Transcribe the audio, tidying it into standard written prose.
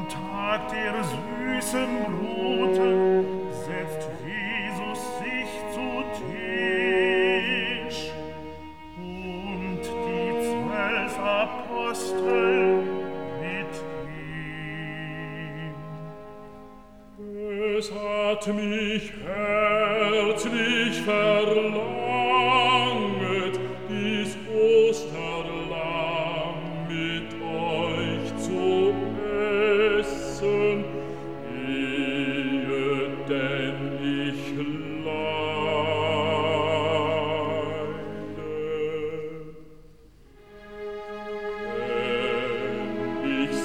Tag der süßen Brote setzt Jesus sich zu Tisch, und die 12 Apostel mit ihm. Es hat mich herzlich verlanget, dies Osterlamm mit euch zu essen, ehe denn ich leide. Denn ich